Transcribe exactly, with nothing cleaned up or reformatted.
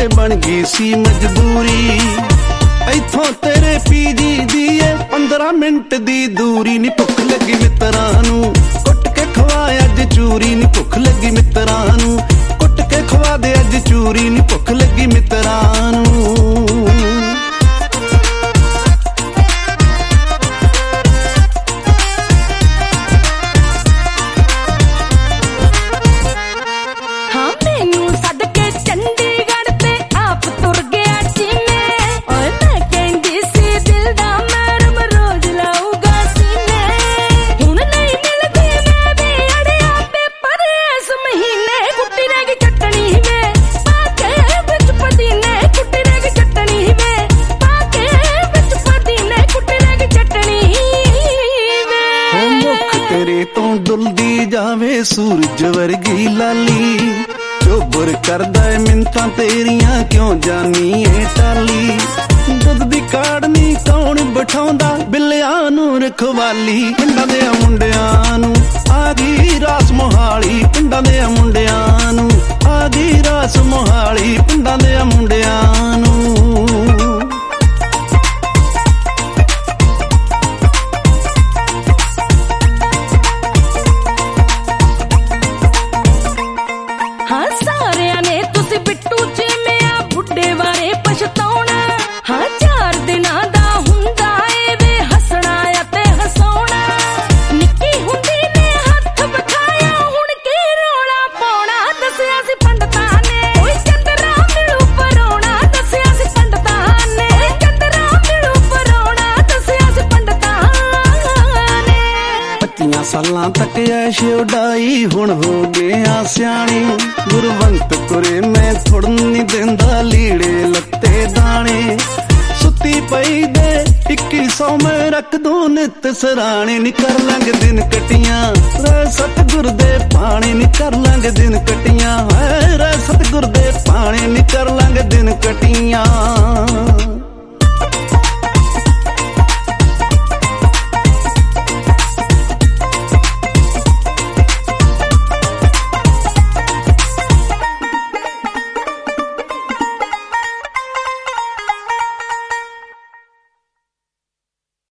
बन गई सी मजबूरी। इथों तेरे पीजी दी है पंद्रह मिनट दी दूरी। नी भुख लगी मित्रां नू कुट के खवा अज चूरी। नी भुख लगी मित्रां नू कुट के खवा दे अज चूरी। नी भुख लगी मित्रां नू। डुलदी जावे सूरज वर्गी लाली। चोबर करदा है मिन्नतां तेरियां क्यों जानी है टाली। दुध दी काड़नी कौन बिठाउंदा बिल्लियां नू रखवाली। पिंडां दे मुंडियां नू आ गई रास मोहाली। पिंडां दे मुंडियां नू आ गई रास मोहाली। पिंडां दे मुंडियां नू सालां तक ऐश उडाई हुण हो गया स्याणी। गुरवंत कुरे मैं थुड़ नी देंदा लीड़े लत्ते दाने। सुती पई दे इक्की सौ में रख दूं नित सराणे। नी कर लांगे दिन कटियां रे सतगुर दे पानी। नी कर लांगे दिन कटियां रे सतगुर दे पानी। नी कर लांगे दिन कटियां।